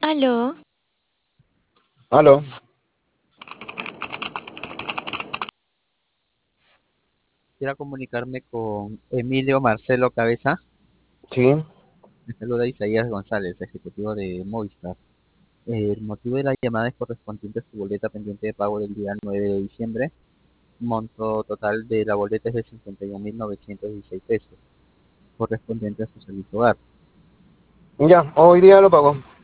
Aló, Aló, Quisiera comunicarme con Emilio Marcelo Cabeza. sí, Me saluda Isaías González, ejecutivo de Movistar. El motivo de la llamada es correspondiente a su boleta pendiente de pago del día 9 de diciembre. Monto total de la boleta es de 51.916 pesos, correspondiente a su servicio hogar. ya, hoy día lo pago.